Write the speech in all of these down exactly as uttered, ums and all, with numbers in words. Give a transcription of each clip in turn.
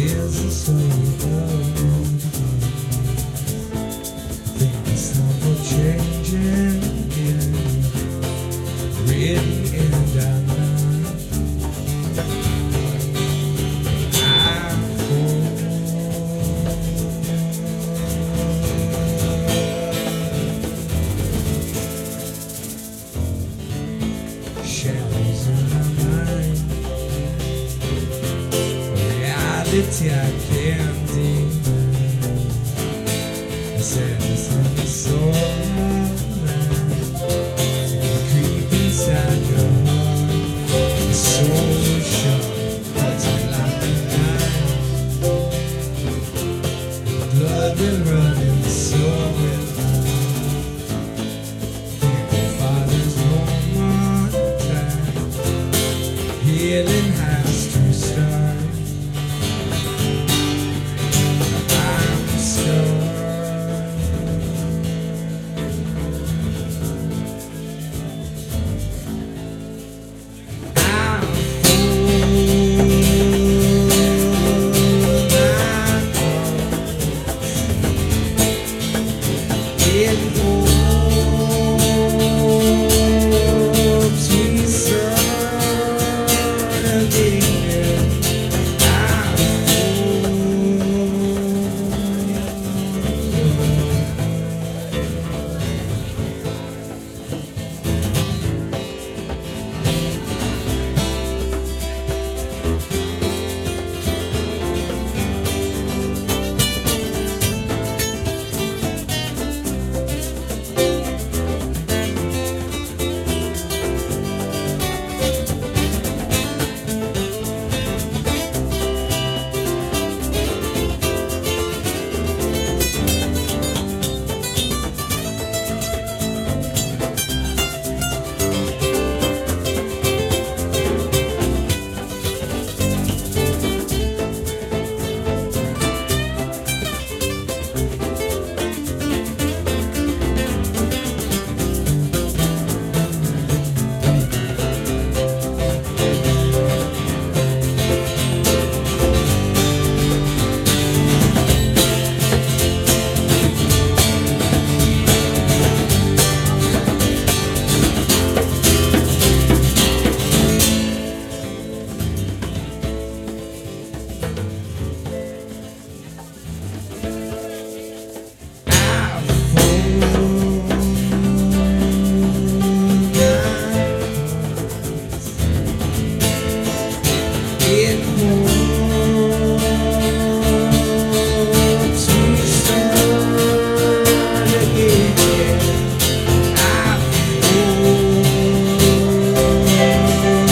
Here's the story of things never changing again, written in diamond. I fall. Shadows in my mind, reality I can't deny. I said it's on the soul of man, creep inside your heart. The soul is sharp, cuts me like a knife. Blood will run in the soul will lie. People fathers no more time. Healing has to start. I'm stuck.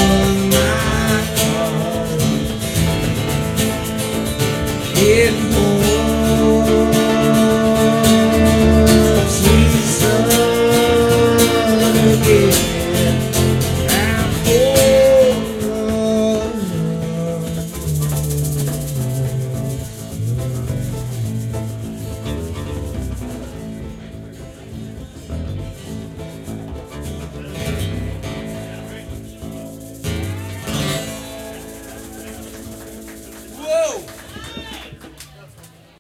In